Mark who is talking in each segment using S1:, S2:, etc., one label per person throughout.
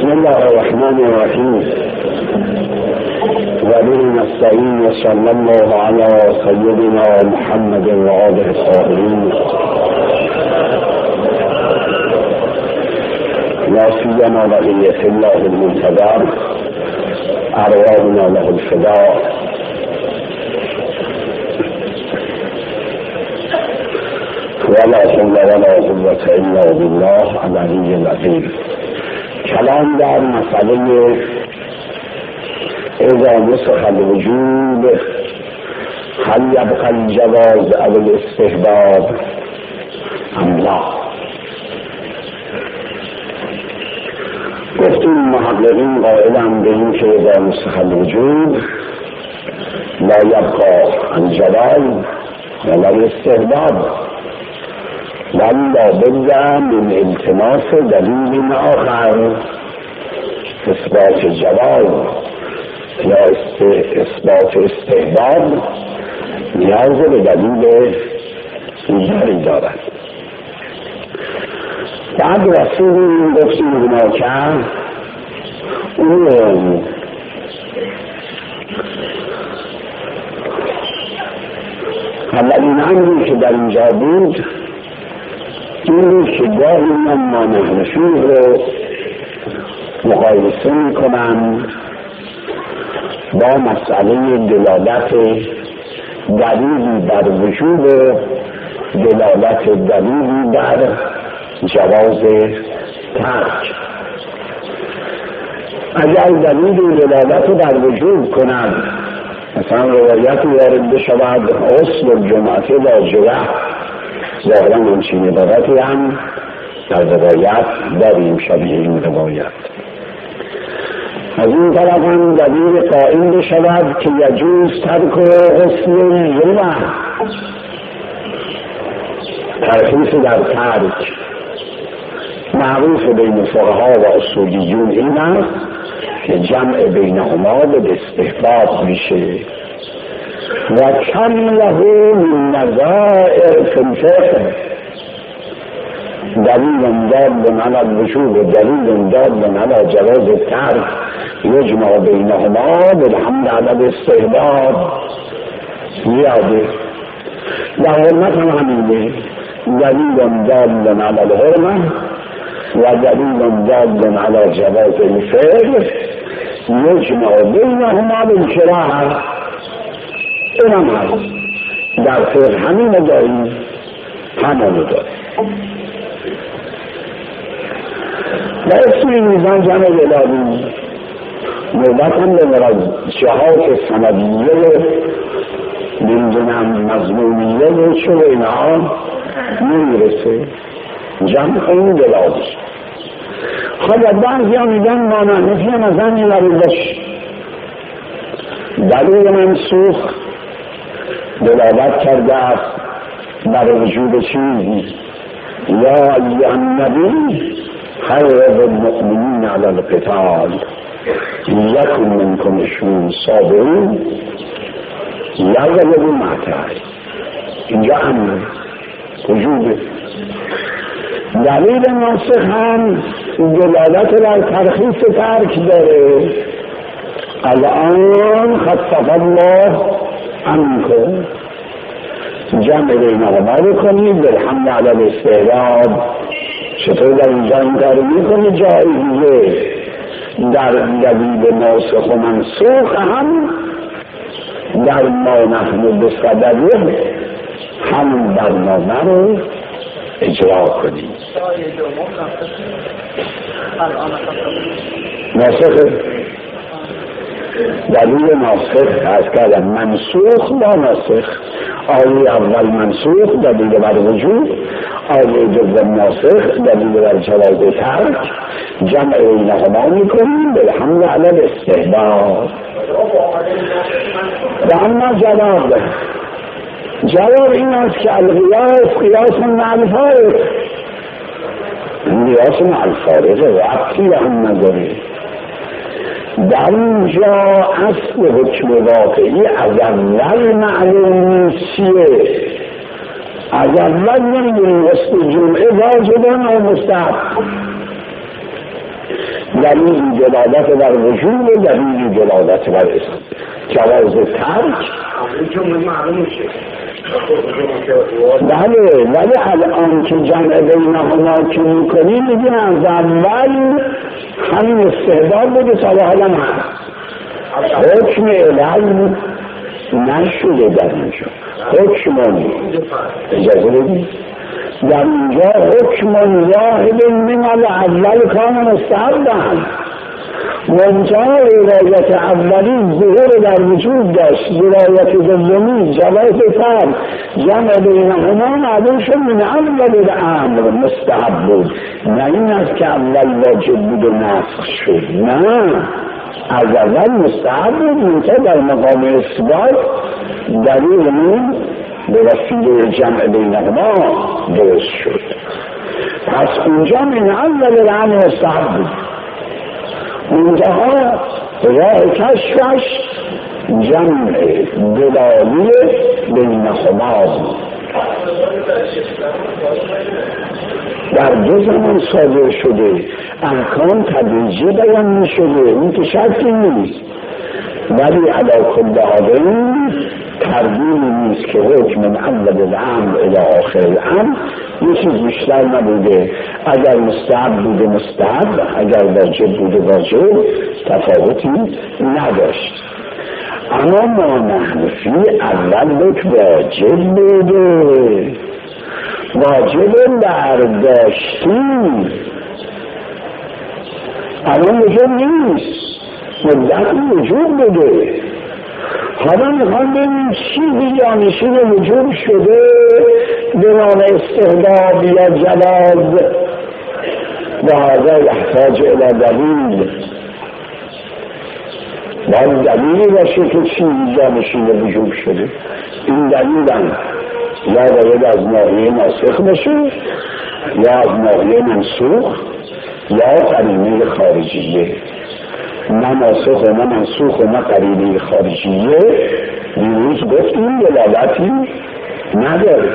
S1: بسم الله الرحمن الرحيم وبه نستعين وصلى الله على سيدنا محمد وآله الطاهرين لا سيما بقية الله المنتظر أرواحنا له الفداء. ولا حول ولا قوة إلا بالله العلي العظيم. کلام در مسئله اذا نسخ الوجود هل يبقى الجواز او الاستحباب ام لا. گفتیم محققین قائلند به این که اذا نسخ الوجود لا يبقى الجواز ولا الاستحباب بل لابد من التماس دلیل آخر اثبات جواز یا اثبات استحباب نیاز به دلیل دیگری دارد. بعد رسول گفتیم هناکه اون اولین امری که در اینجا بود این که گاهی من نحنفی رو مقایسه میکنم با مسئله دلالت دلیلی بر وجود و دلالت دلیلی بر جواز ترک. اگر دلیل دلالت بر وجود کند، مثلا روایتی وارد بشود غسل الجمعه واجبه، ظاهرا همچین عبارتی هم در روایت داریم شبیه این روایت. از این طرف هم دلیل قائم بشود که یجوز ترک غسل الجمعه، ترخیص در ترک معروف بین فقها و اصولیون این است که جمع بینهما به استحباب میشه و کم له من نظائر فی الفقه. دلیل دال على الوجوب و دلیل دال على جواز الترک یجمع بینهما بالحمد على الاستحباب زیاده. در حرمت هم همینه، دلیل دال على الحرمه و دلیل دال على جواز الفعل یجمع بینهما بالکراهه. اینم هست در فقه همین داریم، همانو داریم. و اسمی میزان جمع الهی نوبت هم به مرجحات سندیه نمیدونم مضمونیه چه و اینها نمیرسه، جمع خیلی دلاغی. خب بعضی ها میگن ما نحنفی هم از هم میبریدش دلیل منسوخ دلالت کرده است بر وجود چیزی. یا ایها النبی حرض المؤمنین علی القتال یکن منکم 20 صابرین یغلبوا المعتاد. اینجا امر وجوده. دلیل ناسخ هم دلالت بر ترخیص ترک داره. الان خفف الله عنکم، جمع بینهما بکنید بالحمد علی الاستحباب. چطور در اینجا این کار میکنید؟ جایزیه در دلیل ناسخ و منسوخ هم در ما نحن بصدده همون برنامه رو اجرا کنید. ناسخ دلیل ناسخ از کردن منسوخ با ناسخ. آیه اول منسوخ دلیل بر وجود، آیه دوم ناسخ دلیل بر جواز ترک. جمع بینهما میکنیم بالحمد علی الاستحباب. و اما جواب این است که قیاس مع الفارق، قیاس مع الفارق ربطی به هم نداره. در اینجا اصل حکم واقعی از اول معلوم نیست چیه. از اول نمیدونیم غسل جمعه واجبان و مستحب. دلیلی دلالت بر وجود و دلیلی دلالت بر جواز ترک. بله، ولی الان که جمع بینهما که میکنی میگه از اول همین استعداد بوده تا به حالا هست. حکم الهی نشده در اینجا. حکم اجازه بدید در اینجا حکم واحد من الاول کان مستحبا. منتها ولایت اولی ظهور در وجود داشت، ولایت دومی جواز فرد جمع بینهما معلوم شد من اول الامر مستحب بود. نه این است که اول واجب بود و نسخ شد، نه، از اول مستحب بود، منتها در مقام اثبات دلیل من به وسیله جمع بینهما درست شد. پس اونجا من اول الامر مستحب بود، منتها راه کشفش جمع دلالی بینهما در دو زمان صادر شده، احکام تدریجی بیان می شده، این که شرطی نیست، ولی علی کل حال تردیدی نیست که حکم من اول الامر الی آخر الامر یه چیز بیشتر نبوده. اگر مستحب بوده مستحب، اگر واجب بوده واجب، تفاوتی نداشت. اما ما نحنفی اول یک واجب بوده، واجب برداشتیم، الان وجود نیست، مدتی وجود بوده. حالا میخوام ببینیم چیزی جانشین وجود شده به نام استحباب یا جواز و هذا یحتاج الی دلیل. باید دلیلی باشه که چیزی جانشین وجود شده. این دلیل هم یا باید از ناحیه ناسخ باشه یا از ناحیه منسوخ یا قرینه خارجیه. نه ناسخ و نه منسوخ و نه قرینه خارجیه دیروز گفتیم دلالتی نداره.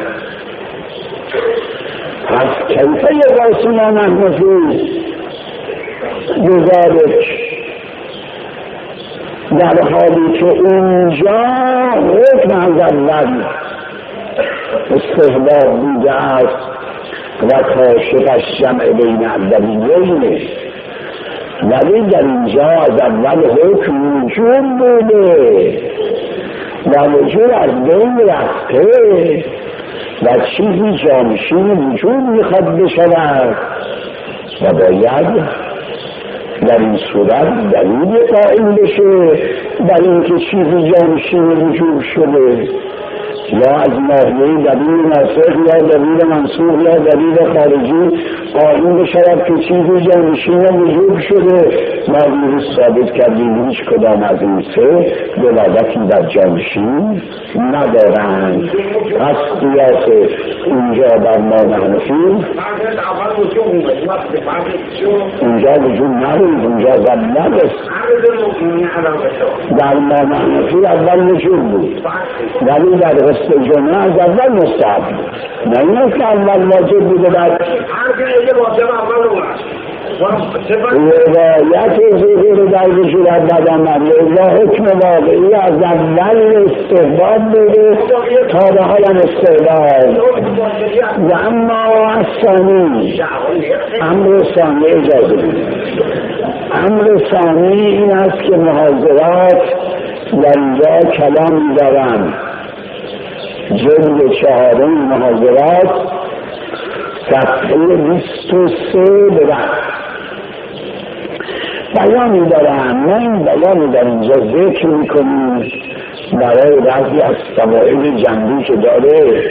S1: پس کیفه قاسم نحنفی بذالک، در حالی که اونجا حکم از اول استحباب بوده است و کاشفش جمع بین اولیینه، ولی در اینجا از اول حکم وجود بوده و وجود از بین رفته و چیزی جانشین وجود میخواد بشود و باید در این صورت دلیل قائم بشه در اینکه چیزی جانشین وجود شده، یا از ناحیه دلیل ناسخ یا دلیل منسوخ یا دلیل خارجی قائم بشود که چیزی جانشین وجود شده. ما دیروز ثابت کردیم هیچ کدام از این سه دلالتی در جانشین ندارند. پس قیاس اینجا بر ما نحنفی اینجا وجود ندارد، اینجا زمین است. در ما نحنفی اول وجود بود، ولی در غسل جمعه از اول مستحب بود. نه این است که اول واجب بوده بعد روایت ظهور در وجود اول آمد یا حکم واقعی از اول استحباب بوده تا به حال استحباب. و اما ثانی، امر ثانی اجازه بید، امر ثانی این است که محاضرات در اینجا کلامی دارند. جلد 4 محاضرات صفحه 23 ببند بیانی دارم. ما این بیانی در اینجا ذکر میکنیم برای بعضی از فواید جنبی که داره.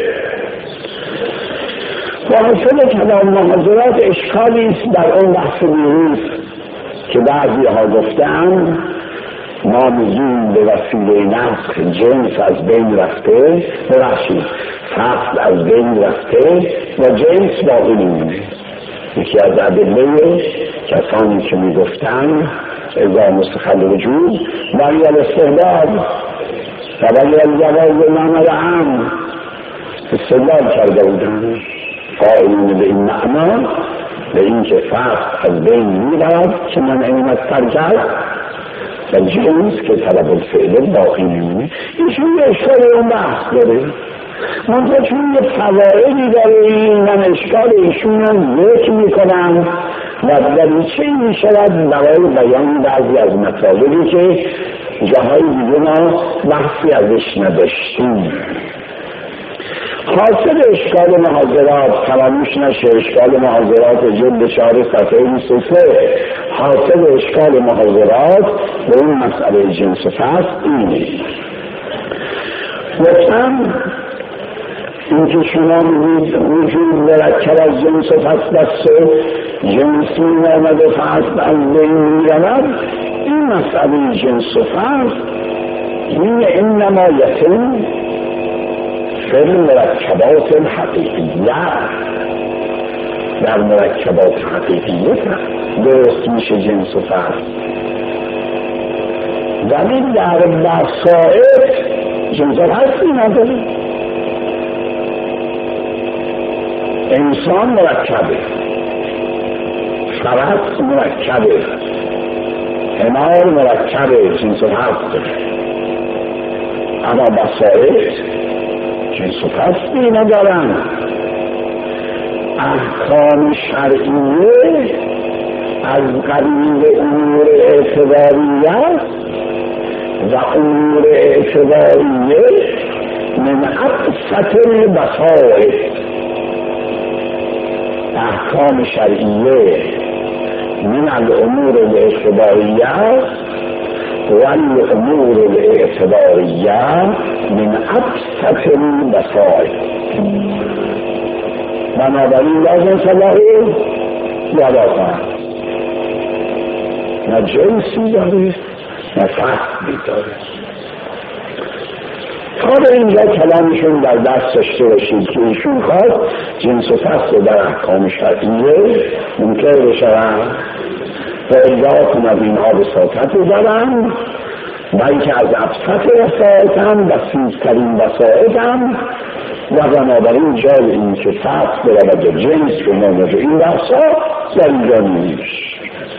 S1: و حاصل کلام محاضرات اشکالی است در اون بحث دیروز که بعضی ها گفتن ما میگیم به وسیله نسخ جنس از بین رفته، ببخشید فصل از بین رفته و جنس باقی میمونه. یکی از ادله کسانی که میگفتن اذا مستقل وجود ولی الاستحباب و ولی الجواز معنی عام استدلال کرده بودن قائلون به این معنا به این که فصل از بین میرود که من اینت ترکت و جنس که طلب الفعل باقی میمونه. ایشون یه اشکال اون بحث داره، منطقه چون یه فوائدی داره من اشکال ایشون رو ذکر میکنم و دریچه می شود برای بیان بعضی از مطالبی که جاهای دیگه ما بحثی ازش نداشتیم. حاصل اشکال محاضرات فراموش نشه، اشکال محاضرات جلد 4 صفحه 23 حاصل اشکال محاضرات به این مسئله جنس و فصل اینه. گفتم اینکه شما میگید وجود مرکب از جنس و فصل است و جنس می‌آمد و فصل از بین می‌رود، این مسئله جنس و فصل این نمایتن فعل مرکبات الحقیقیه، در مرکبات حقیقیه درست میشه جنس و فصل، ولی در بسائط جنس و فصلی نداره. انسان مرکبه، فرس مرکبه، حمار مرکبه، جنس و فصل داره، اما بسائط جنس و فصلی ندارن. احکام شرعیه از قبیل امور اعتباریه و امور اعتباریه من ابسط البسائط. احکام شرعیه من الامور الاعتباریه والامور الاعتباریه من ابسط البسائط. بنابراین لازم صلاحی یادا کنم، نه جنسی داره نه فصلی داره. تا به اینجا کلامشون در دست داشته باشید که ایشون خواست جنس و فصل در احکام شرعیه منکر بشوند و ادعا کند اینها بساطت دارند، بلکه از ابسط وسائط هم بسیط‌ترین وسائط هم و بنابراین جای این که فصل برود و جنس به نامد این بحثا در اینجا نیست.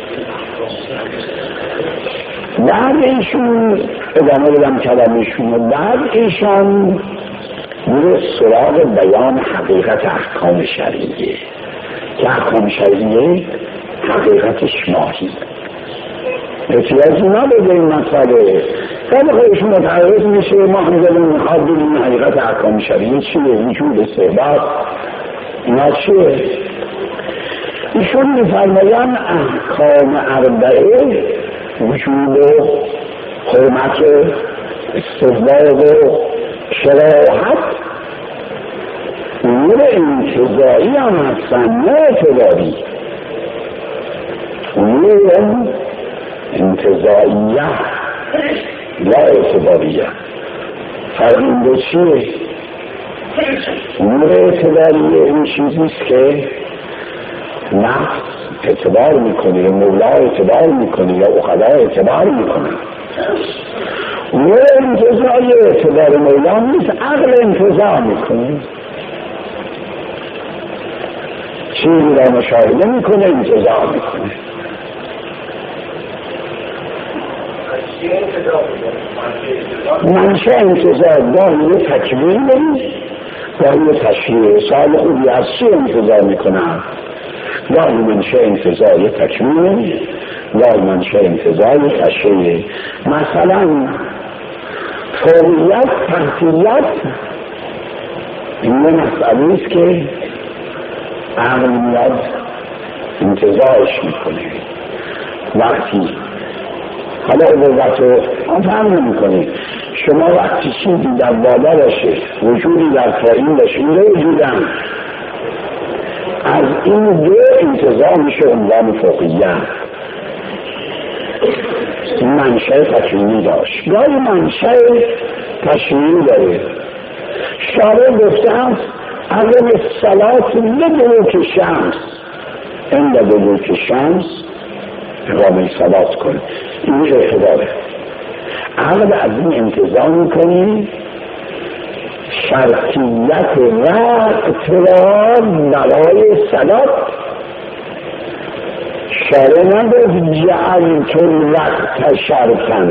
S1: بعد ایشون ادامه بدم کلامشون، بعد ایشان میره سراغ بیان حقیقت احکام شرعیه که احکام شرعیه حقیقتش ماهی احتیاجی نداره این مسئله. بعد خودشون متعرض میشه ما هم دلون میخواد ببینیم حقیقت احکام شرعیه چیه، وجود استحباب اینا چیه. ایشون میفرمایند احکام اربعه وجود و حرمت و استحباب و شراحت امور انتزاعی هم هستن، نه اعتباری. امور انتزاعیه لا اعتباریه. فرق این دو چیه؟ امور اعتباریه این چیزیست که نفس اعتبار میکنی یا مولا اعتبار میکنی یا اخلا اعتبار میکنی. امور انتزاعی اعتبار مولا نیست، عقل انتزاع میکنی، چیزی را مشاهده میکنه انتزاع میکنه. منشه انتظار گاهی یه تکمیل داریم گاهی یه تشریع. سال خوبی از چی انتظار میکنم؟ گاهی منشه انتظار یه تکمیل، گاهی منشه انتظار یه تشریع. مثلا فوقیت تحتیت این یه مسئله است که عقل میاد انتظارش میکنه. وقتی حالا عبوت رو فهم نمی کنید، شما وقتی چیزی در بالا باشه وجودی در پایین باشه این رو وجودم، از این دو انتظار میشه عنوان فوقیت. منشأ تکوینی داشت، گاهی منشأ تشریعی داره. شارع گفته است اقم الصلاة لدلوک شمس، این لدلوک شمس اقامه صلات کن. این اعتباره. عقل از این انتظار میکنی شرطیت وقت را برای صلات شارع نگفت جعلت الوقت شرطا،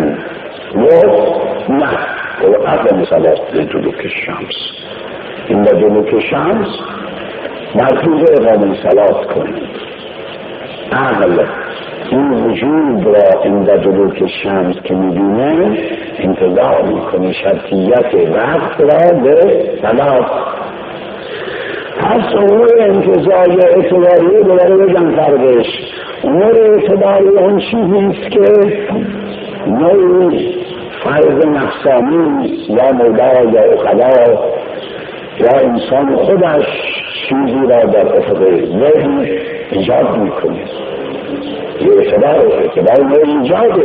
S1: نه و اقل صلات لدلوک الشمس، این لدلوک الشمس مرکوز اقام صلات کنید. عقل این وجود را این لدلوک الشمس که میبینه انتظار میکنه شرطیت وقت را به صلات. پس امور انتظاری اعتباری دوباره بگم فرقش. امور اعتباری اون چیزیست که نوعی فرض نفسانی یا مولا یا اخلا یا انسان خودش چیزی را در افق ذهن ایجاد میکنه. یه اعتبار نوع ایجاده.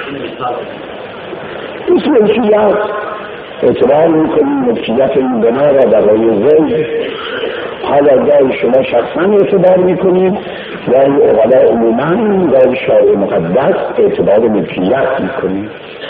S1: این ملکیت اعتبار میکنیم ملکیت این بنا را برای ذهن. حالا گاهی شما شخصا اعتبار میکنید، گاهی اغلا عموما، گاهی شارع مقدس اعتبار ملکیت میکنید.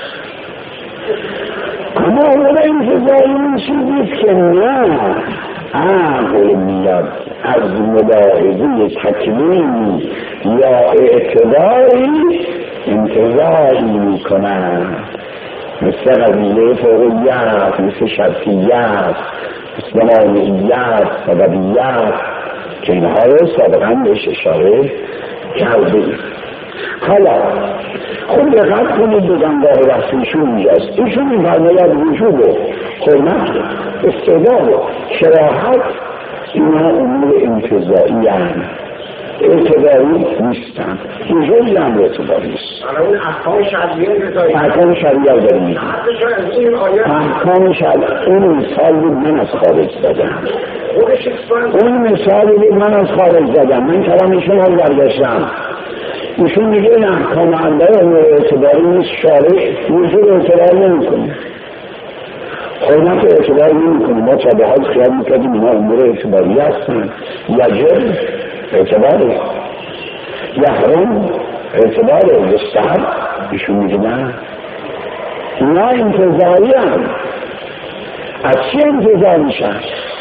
S1: اما امور انتظاری این چیزیست که نه عقل میاد از ملاحظه تکوین یا اعتباری انتظاری میکنند، مثل قضیه فوقیت، مثل شرطیت، مثل مانعیت، سببیت که اینها رو سابقا بهش اشاره کرده. حالا خود دقت کنید بزنگاه رسیشون اینجاست. ایشون این فرماید وجود و حرمت و استعداد و شراحت اینها امور انتظایی هم اعتباری نیستن. وجودی هم اعتباری نیست.
S2: اون احکام شرعیه
S1: احکام شرعیه داریم. احکام شرعیه اون مثال بود من از خارج زدم. اون مثال بود من از خارج زدم. من کلامشون رو برگشتم. ایشون میگه این احکام انده امور اعتباری نیست. شارع وجود اعتبار نمی کنه، حرمت اعتبار نمی کنه. ما تا به حال خیال میکردیم اینا امور اعتباری هستن. یجب اعتباره، یحرم اعتباره، مستحب. ایشون میگه نه، اینا انتظاری هم. از چی انتظار میشن؟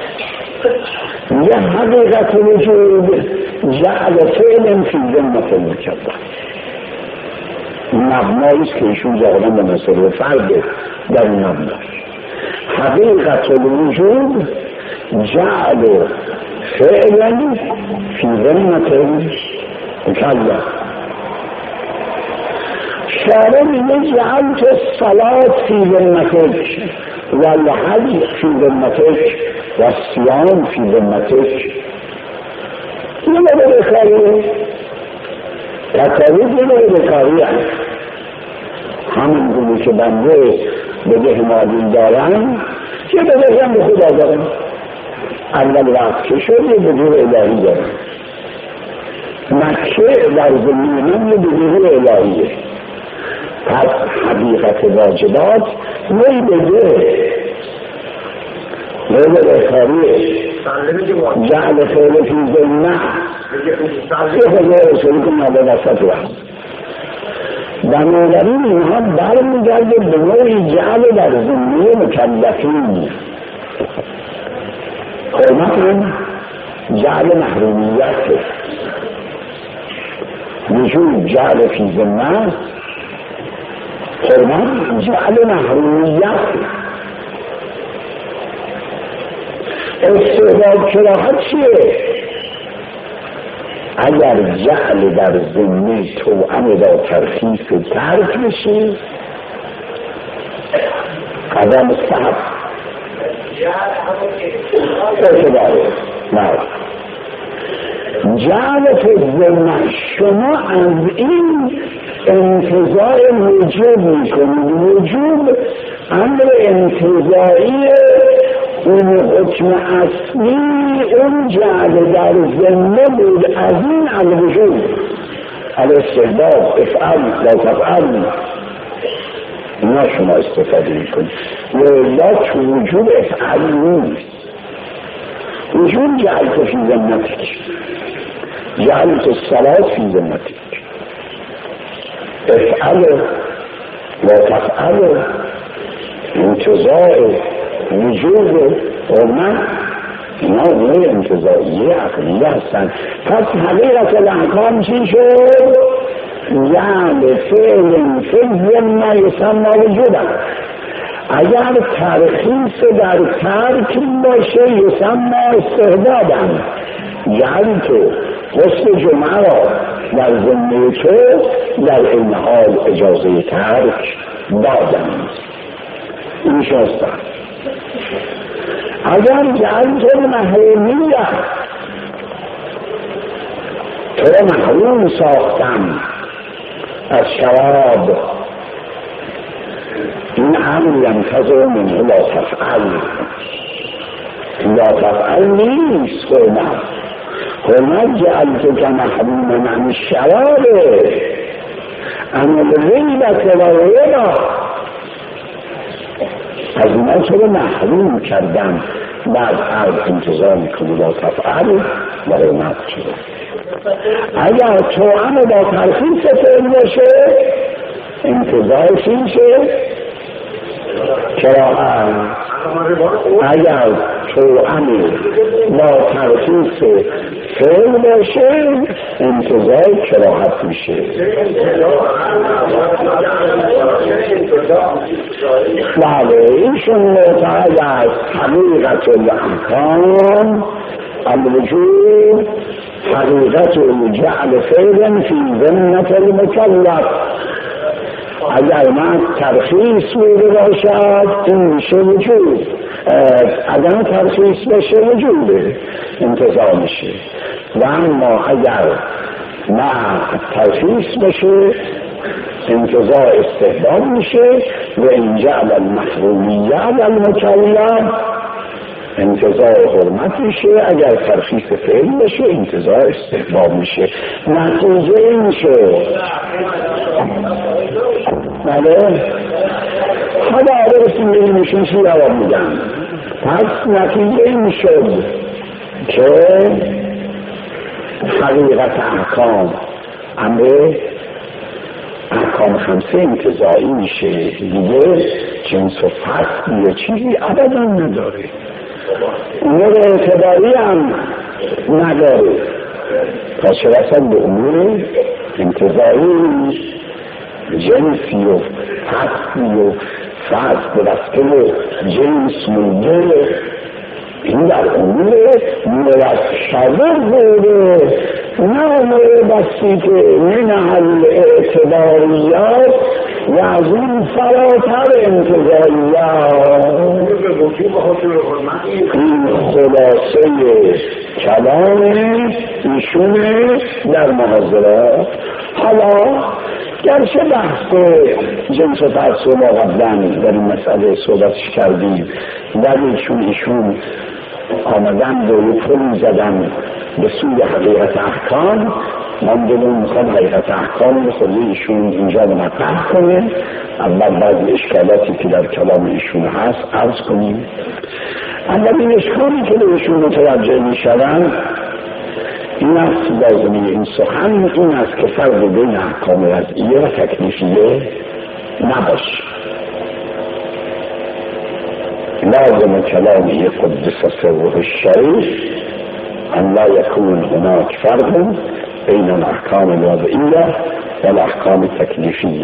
S1: یه حقیقت وجود جعل فعل فی ذمت المکلف. مبناییست که ایشون ظاهرا به مسئله فرده در این مبنا. حقیقت الوجود جعل فعلا فی ذمت المکلف. شارع میگه جعلت الصلاة فی ذمتک والحج فی ذمتک والصیام فی ذمتک. این رو بکاری تکاریف این رو بکاری هم همین گونه که بنده بده مالی دارم که بده هم به خدا دارم. اول وقت که شد یه بدور الهی دارم. مکه در زمین من یه بدور الهیه. پس حقیقت واجبات نوی بده نوی بکاریه جعل خیلی فی ذمه یه خدا رسولی که نابه وسط وقت بنابراین اینها برمیگرده به نوعی جعل در ذمه مکلفین. حرمت هم جعل محرومیت، وجود جعل فی ذمه، حرمت جعل محرومیت. استعداد کراهت چیه؟ اگر جعل در ذمه توأم با ترخیص ترک بشی قضا مستحب اعتباره. نه جعل فی ذمه شما از این انتظار وجود میکنید. وجود امر انتظاری، اون حکم اصلی اون جعل در ذمه بود. از این الوجود الاستحباب افعل لا تفعل اینا شما استفاده میکنید. ولا تو وجود افعل نیست. وجود جعل فی ذمتک، جعل الصلاة فی ذمتک، افعل لا تفعل انتظار وجود حرمت اینا امور انتزاعی عقلی هستن. پس حقیقت الاحکام چی شد؟ یعنی فعل فعل ما یسمى وجودا. اگر ترخیص در ترک باشه یسمى استحبابا، یعنی تو غسل جمعه را در ذمه تو در این حال اجازه ترک دادم. این شسته. اگر جعلت محرومیه، تو محروم ساختم از شراب، این امر ینتظر منه لا تفعل. لا تفعل نیست حرمت جعلتك محروما عن الشراب عن الغیبة والربا. از اینا تو رو محروم کردم، بعد عرض انتظار میکنی لا تفعل و حرمت شده. اگر تو همه با ترخیص فعل باشه انتظار چیشه؟ کراهت. اگر تو همه با ترخیص فعل باشه انتظار کراهت میشه. بله ایشون معتقد است حقیقت الاحکام الوجود حقیقت جعل فعل فی ذمة المکلف. اگر من ترخیص بوده باشد این میشه وجود، اگر ترخیص باشه وجوده انتظار میشه. و اما اگر نه ترخیص باشه انتظار استحباب میشه. و این جعل المحرومیه علی المکلف انتظار حرمت میشه. اگر ترخیص فعل باشه انتظار استحباب میشه. نتیجه این شد. بله حالا برسیم بینیمشون چی جواب میدن. پس نتیجه این شد که حقیقت احکام امر احکام خمسه انتزاعی میشه دیگه، جنس و فصل یه چیزی ابدا نداره، امور اعتباری هم نداره. پس چه رسد به امور انتزاعی جنسی و فصلی و فصل بسته و جنس مونده، این در امور مرشده بوده، نه امور بسیطه من الاعتباریات و از این فراتر انتظاریات. این خلاصه کلام ایشونه در محاضرات. حالا گرچه بحث جنس و فرس و ما قبلا در این مسئله صحبتش کردیم، ولی چون ایشون آمدن و پلی زدن به سوی حقیقت احکام، من دلون میخوام حقیقت احکام به خود ایشون اینجا مطرح کنه. اول بعضی اشکالاتی که در کلام ایشون هست عرض کنیم. اولین اشکالی که به ایشون متوجه میشوند این است، لازمه این سخن این است که فرق بین احکام وضعیه و تکلیفیه نباشه. لازم کلامی قدس سره الشریف ان لا یکون هناک فرق بین الاحکام الوضعیه و الاحکام التکلیفیه.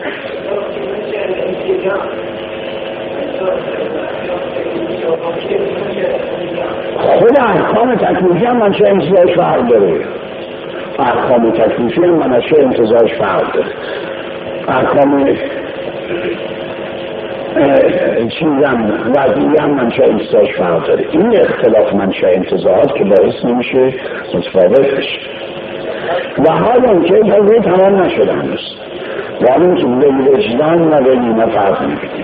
S1: خود احکام تکلیفی هم منشه انتظارش فرق داره. احکام تکلیفی هم منشه انتظارش فرق داره. احکام چیزم وضعی هم منشه انتظارش فرق داره. این اختلاف منشه انتظارات که باعث نمیشه متفاوت بشه. و حالا که این تمام نشده هنوز، و همون که به وجدان و به نیمه فرق نمیدیم.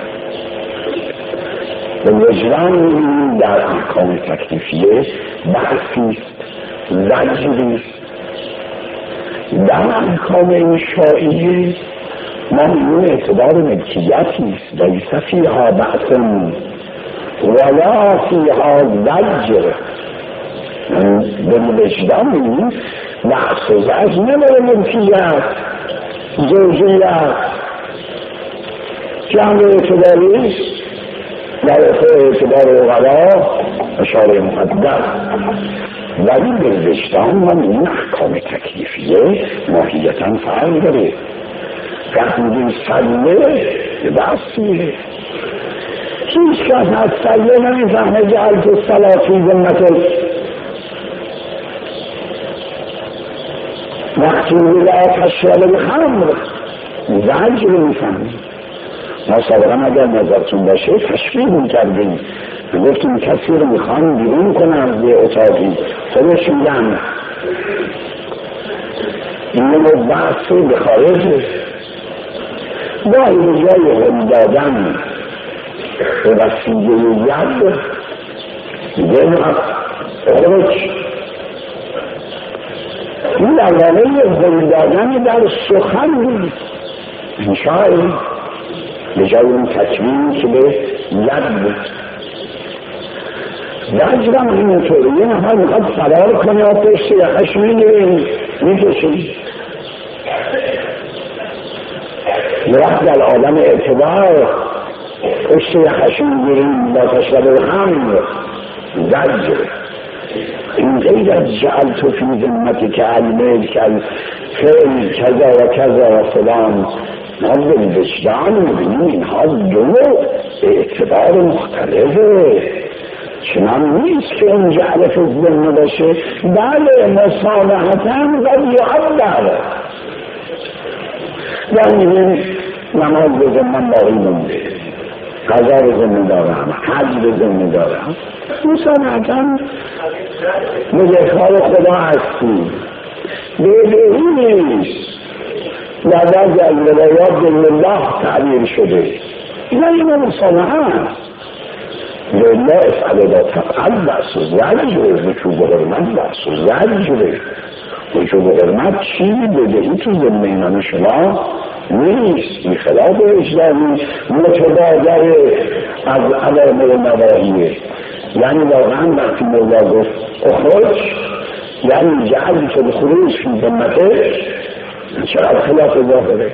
S1: به وجدان در احکام تکلیفیه بحثیست، زجریست. در احکام انشائیه ممنون اعتبار ملکیتیست، لیس فیها بحث ولا فیها زجر. به وجدان بحث و زجر نماره ملکیت زوجیت که هم اعتباریست در اعتبار اغلا اشاره مقدس، ولی به وجدان و این احکام تکلیفیه ماهیتا فرق داره. وقتی میگیم صله بحثیه، هیچ کس از صله نمیفهمه جعلت الصلاة فی ذمته. وقتی لا تشرب الخمر زجر میفهمه. ما سابقا اگر نظرتون باشه تشبیه میکردیم، گفتیم کسی رو میخوان بیرون کنن از یه اتاقی، خودش میگن این رو بحث به خارجه. گاهی به جای هم دادن به وسیله ید دیگه خارج. این در واقع هم دادن در سخن بود انشاء به جای اون تکمیم که به ید بود. زجرم اینطوری یه نفر میخواد فرار کنه و پشت یخش میکشید. یه وقت در آدم اعتبار پشت یخش میگیریم با تشرب الخمر زجر. این غیر از جعلت فی ذمتی که علمه که فعل کذا و کذا و فلان، ما به وجدان میبینیم اینها دو اعتبار مختلفه. چنان نیست که اون جعل فی ذمه باشه. بله مصالحتا قد یعبر، یعنی میگیم نماز به ذمه باقی مونده، قضا به ذمه دارم، حج به ذمه دارم، مصالحتا نگهکار خدا هستی، بدهی نیست. در بعضی از روایات بالله تعبیر شده، این مصالحه است. لله افعل لا تفعل بحث و زجره، وجوب حرمت بحث و زجره. وجوب حرمت چی؟ بدهی تو زمینان شما نیست، این خلاف اجلامی متبادر از علامه نواهیه. یعنی واقعا وقتی مولا گفت اخرج، یعنی جعل تو بخروج فی ذمته، چقدر خلاف ظاهره.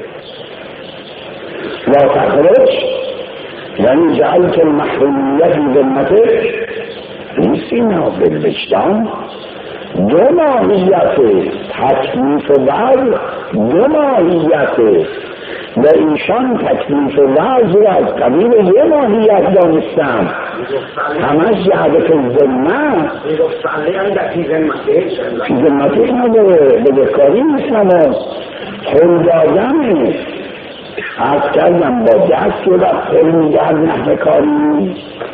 S1: لا تخرج یعنی جعلت المحرومیت فی ذمته، نیست اینا بالوجدان. دو ماهیت تکلیف و وضع، دو ماهیت و ایشان تکلیف و وضع را از قبیل یه ماهیت دانستم. همش جهدت ذمه فی ذمته نداره، بدهکاری نیست. نماز خل دادنه. از کردم با دست که در خل میگرد نحوه کاری،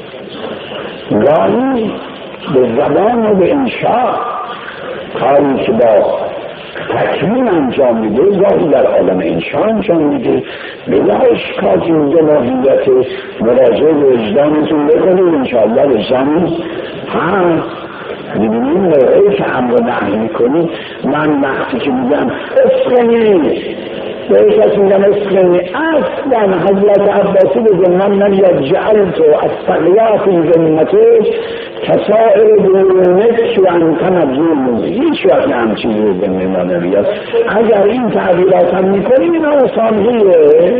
S1: گاهی به زبان و به انشاء کاری که با تکمیم انجام میده، گاهی در عالم انشاء انجام میده. بلا اشکال این دو ماهیت مراجعه به وجدانتون بکنید، انشاءالله وجدان هست. میبینیم موقعی که امر نهی میکنید، من وقتی که میگم اسکنی به کسی میگم اسکنی، اصلا حضرت عباسی به ذمم نمیاد جعلت و الصلاة فی ذمته کسائر دونک و انت مبذول. هیچ وقت هم چیزی به ذمه ما نمیاد. اگر این تعبیرات هم میکنیم اینا آسانیه.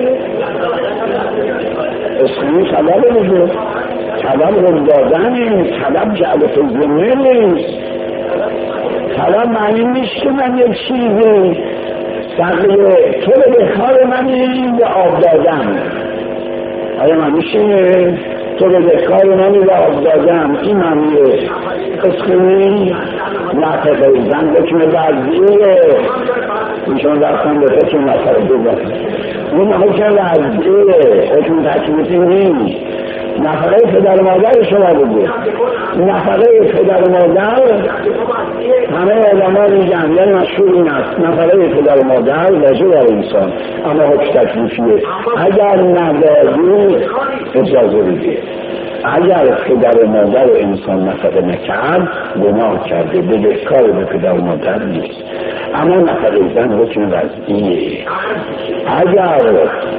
S1: اسکنی طلب بگو، طلب رو دادن، طلب جعل فی ذمه نیست. طلب معنی نیست که من یک چیزی سقیه تو به بخار منی به آب دادم. آیا من میشه تو به بخار منی به آب دادم؟ این معنیه اسکنی نفقه زن بکنه وضعیه. میشون رفتن به فکر نفقه دوباره این حکم وضعیه، حکم تکلیفی نیست. نفقه پدر مادر شما بگه، نفقه پدر مادر همه علما میگن، یعنی مشهور این است نفقه پدر مادر واجب بر انسان، اما حکم تکلیفیه. اگر ندادی اجازه بده. اگر پدر مادر انسان نفقه نکرد گناه کرده، بدهکار به پدر مادر نیست. اما نفقه زن حکم وضعیه. اگر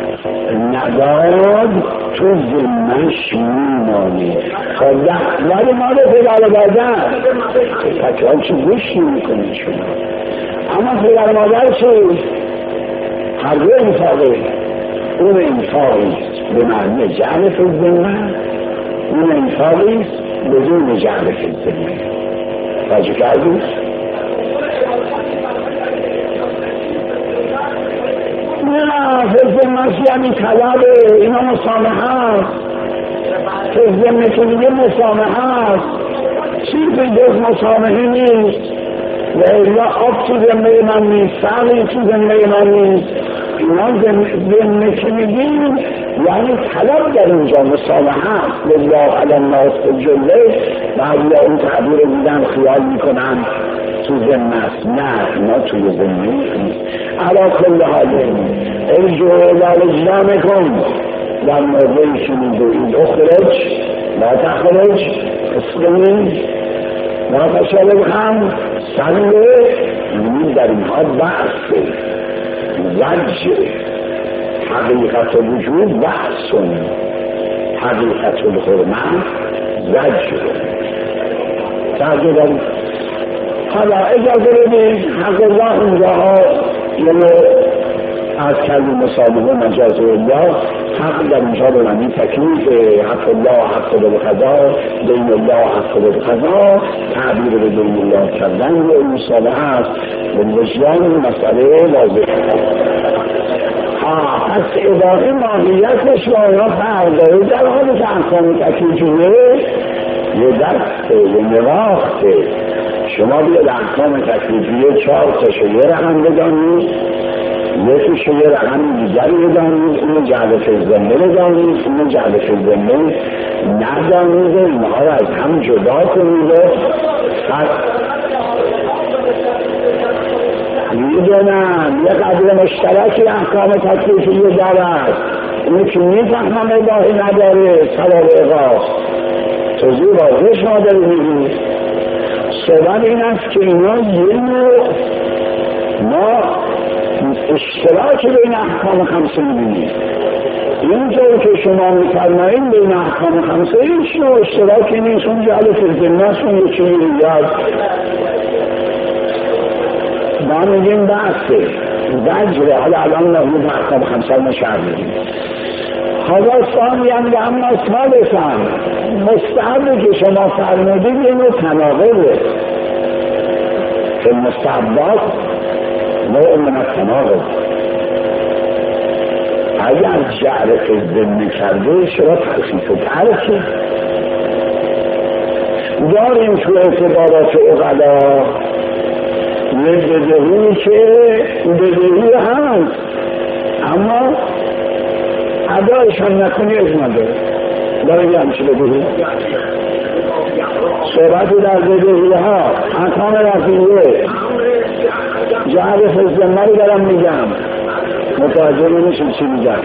S1: نداد تو ذمه‌اش میمانی. ولی ما رو پدر مادر تکرار چی گوش نمی‌کنید شما. اما پدر مادر چی؟ هر دو انفاقه. اون انفاقی به معنی جعل فی ذمه، اون انفاقی بدون جعل فی الذمه. توجه کردید؟ نه فی الذمه یعنی طلبه، اینا مسامحه است. فی الذمه که میگه مسامحه است، چیزی جز مسامحه نیست. و الا آب تو ذمه من نیست، سعی تو ذمه من نیست. اینا ذمه که میگیم یعنی طلب در اینجا مسامحه است. لله علی الناس جله بعضی اون تعبیر دیدن خیال میکنن تو ذمه است. نه اینا توی ذمه نیست. علی کل حال ارجعوا الی رجلانکم، در موقعی که میگویید اخرج لا تخرج اسقمی لا تشرب هم سنده، یعنی در اینها بحث زجر. حقیقت الوجود بحث، حقیقت الحرمت زجر. ترجمه حالا اجازه بدید حق الله اونجاها یعنی از کلمه مسامحه مجاز الله، حق در اینجا به معنی تکلیف، حق الله حق بالقضا، دین الله حق بالقضا، تعبیر به دین الله کردن و مصالحه است. به وجدان مسئله واضح. پس اداره ماهیتش با اینا فرق داره. در حال که احکام تکلیفیه یه دسته یه نواخته. شما بیاد احکام تکلیفیه 4 تاشو یه رقم بدانید، یکیشو یه رقم دیگر بدانید، اینو جعل فی الذمه بدانید، اینو جعل فی الذمه ندانید، اینها رو از هم جدا کنید. میدونم یه قدر مشترکی احکام تکلیفیه دارد، اینو که میفهمم اباهی نداره. سوال اقاف توضیح واضح شما داری میگید. سوال این است که اینا یه نوع ما اشتراک بین احکام خمسه میبینید. اینطور که شما میفرمایید بین احکام خمسه هیچ نوع اشتراکی نیست. اون جعل فی الذمه اون یکی میگوید ما میگیم بحثه زجره. حالا الان نبود احکام خمسه مشهر میگیم. حالا ثانی هم که اما ثالثا مستحبی که شما فرمودید اینو تناقضه. که مستحبات نوع من التناقض. اگر جعل فی الذمه کرده شما تخفیف و ترکه داریم تو اعتبارات اقلا یه بدهی که بدهی هست اما ادایشان نکنی از نداره. داره یه همچه بدهی صحبتی در بدهی ها احکام رفیعه جعل فی الذمه رو دارم میگم، متوجه نمیشید چی میگم.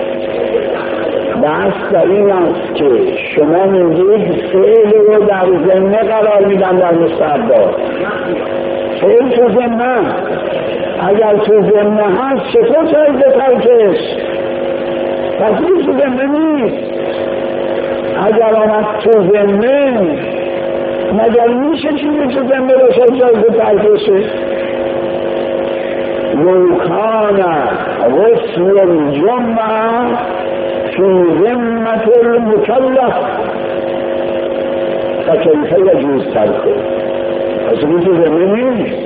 S1: بحث در این است که شما میگید فعل رو در ذمه قرار میدن در مستحبات. فعل تو ذمه اگر تو ذمه هست چطور چاید ترکش؟ پس این تو ذمه نیست. اگر آمد تو ذمه مگر میشه چیزی تو ذمه رو چاید ترکشه؟ لو کان غسل الجمعه فی ذمة المکلف فکیف یجوز ترکه. پس این تو ذمه نیست.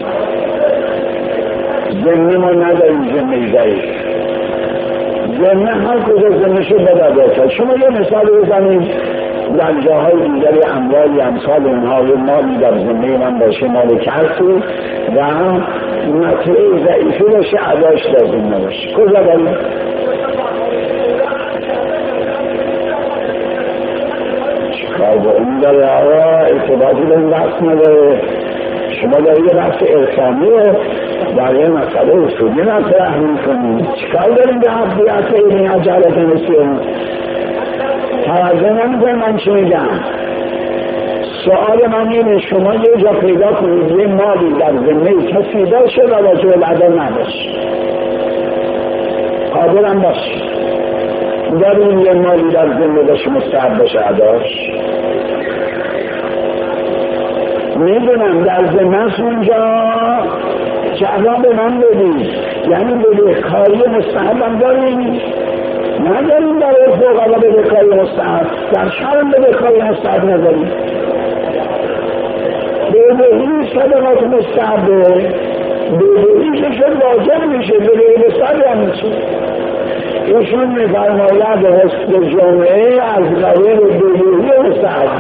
S1: ذمه ما نداریم، ذمه ضعیف. ذمه هر کجا ذمه شد باید ادا کرد. شما یه مثال بزنید در جاهای دیگری اموالی امثال اونها و مالی در ذمه من باشه مال کسی و مطلع ضعیفی باشه اداش لازم نباشه. کجا داریم؟ چکار با این داره؟ آقا ارتباطی به این بحث نداره. شما داری یه بحث ارسانی رو در یه مسئله اصولی مطرح میکنید. چکار داریم به حفظیت این عجلت نسیم؟ توجه نمیکنه من چی میگم. سؤال من اینه شما یه جا پیدا کنید یه مالی در ذمه کسی باشه و واجب العدا نباشه، قادرم باشه، داریم یه مالی در ذمه باشه مستحب باشه اداش. میدونم در ذمه اونجا جواب من بدید، یعنی بدهکاری مستحب هم داریم نداریم. در فوق العاده بدهکاری مستحب، در شرم بدهکاری مستحب نداریم. بدهی صدقات مستحبه، بدهی که شد واجب میشه، بدهی مستحب یعنی چی؟ ایشون میفرماید حسن جمعه از قبیل بدهی مستحب.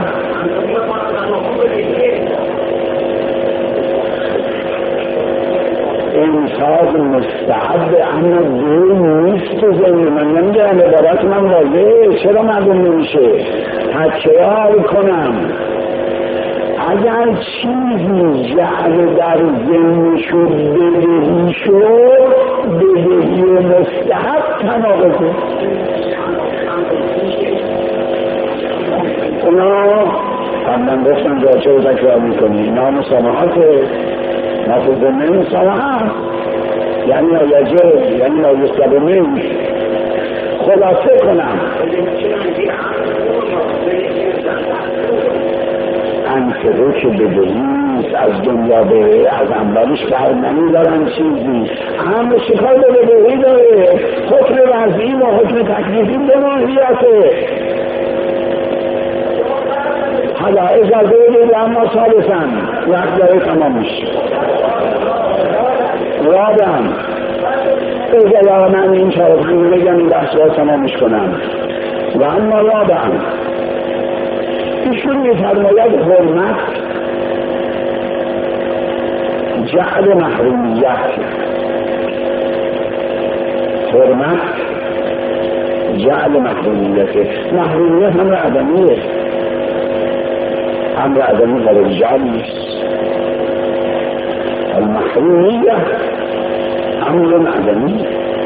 S1: انصاف مستحب اما دین نیست تو زمین. من نمیگم عبارت من واضحه، چرا معلوم نمیشه؟ تکرار کنم، اگر چیزی جعل در ذهن شد بدهی شد، بدهی مستحب تناقضه. اونا من گفتم جاچه رو تکرار میکنی، اینا مسامحاته، نفذ مسامحات یعنی آیجه، یعنی آیستب منش. خلاصه کنم، انفقه که بدهیست از دنیا به از انبالش بر نمیدارن چیزی، هم شکار به بدهی داره، حکم وضعی و حکم تکلیفی به ماهیته. حالا اجازه بدید اما ثالثاً وقت داره تمام میشه. رابعاً اجازه من این چارفنگی بگم این بحث را تمامش کنم. و اما رابعاً ایشون می‌فرماید حرمت جعل محرومیت، حرمت جعل محرومیت. محرومیت هم عدمیه، امر عدمی در رجال نیست. المحرومیه امر عدمی.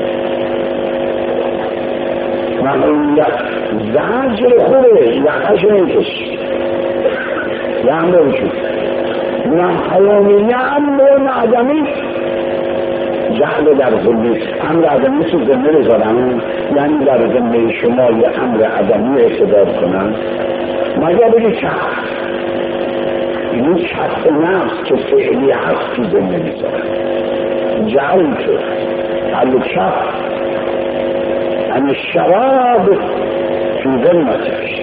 S1: محرومیت زجر خوبه، یقش نکش یعنی وجود. محرومیه امر عدمی، جعل در ذمه امر عدمی تو ذمه بذارن، یعنی در ذمه شما یه امر عدمی اعتبار کنن. مگر بگی چه این شخص نفس که فعلی هست تو ذمه میذارن، جعل که تعلق شخص ان الشراب فی ذمتش.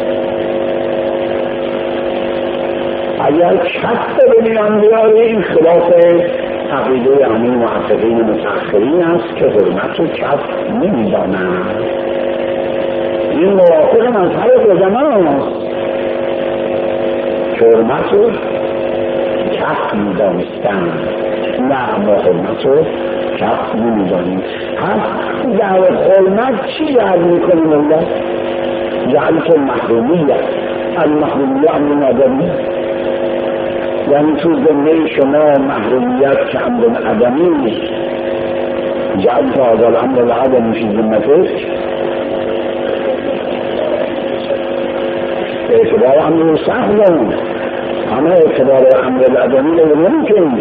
S1: اگر شخص به میان بیاره این خلاف عقیده همین محققین متأخرین است که حرمت رو کف نمیدانند. این موافق مذهب قدما است که حرمت رو کف میدانستند، نه ما حرمت رو کف نمیدانیم. پس در حرمت چی جعل میکنیم الله؟ جعل که محرومیت، المحرومیت امر عدمی، یعنی تو ذمه شما محرومیت که امر عدمی، جعل که هذا الامر العدمی فی ذمتک، اعتبار امر سهل، اما اعتبار امر العدمی رو نمیکنیم.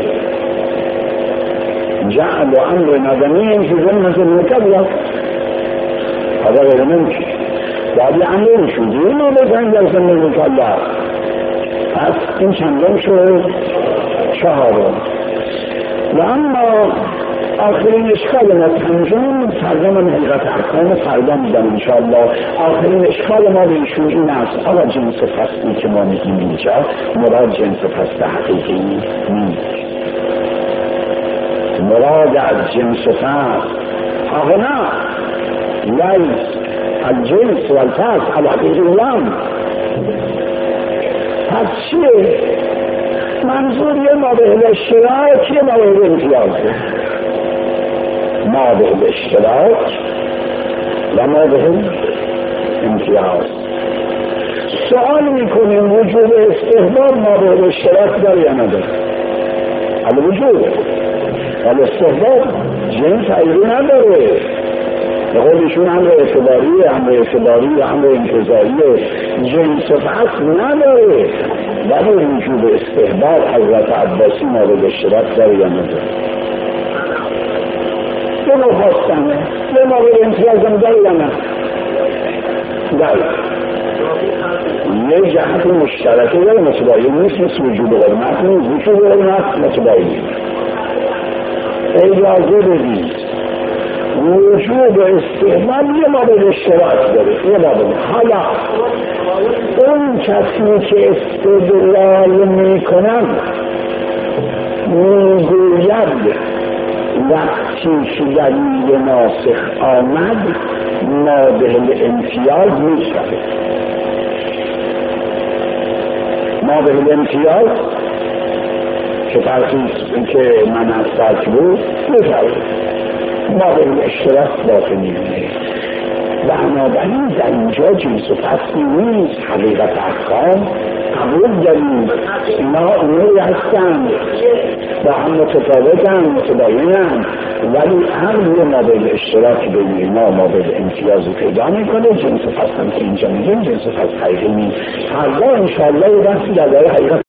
S1: جعل امر عدمی فی ذمت المکلف هذا غیر ممکن. باید امر شدی رو بزنید در ذمه المکلف. پس این چندم شد چهارم. و اما آخرین اشکال ما پنجم ترجمه حقیقت احکام فردا میدم انشاءالله. آخرین اشکال ما به ایشون این است، آقا جنس فصلی که ما میگیم اینجا مراد جنس فصل حقیقی نیست. مراد از جنس فصل آقا نه لیس الجنس و الفصل الحقیقی لام. پس چیه؟ منظور یه مابه اشتراک، یه مابه امتیازه. مابه اشتراک و مابه امتیاز. سوال میکنیم وجود استحباب مابه اشتراک داره یا نداره؟ حالا وجود ولی استحباب جنس عیبی نداره. به قولشون امر اعتباری امر انتظاری جنس فصل نداره. ولی وجود استحباب حضرت عباسی مورد اشتراک داره یا نداره؟ یه مخواستنه یه مورد امتیازم داره یا نه؟ داره. یه جهت مشترکه داره متباید نیست، مثل وجود حرمت نیست. وجود حرمت متباید نیست. اجازه بدید وجود و استعمال یه مابل اشتراک داره، یه مابل. حالا اون کسی که استدلال میکنن میگوید وقتی که دلیل ناسخ آمد مابل امتیاز میشود. مابل امتیاز که ترخیص که من از سرک بود میشود، مابل اشتراک باقی میمونه. بنابراین در اینجا جنس و فصلی نیست، حقیقت احکام قبول داریم، اینا اموری هستند با هم متفاوتن متباینن، ولی هم یه مابل اشتراکی بین اینا مابل امتیازی پیدا میکنه. جنس و فصل هم که اینجا میگیم جنس و فصل حقیقی نیست. فردا انشاءالله یه بحثی در حقیقت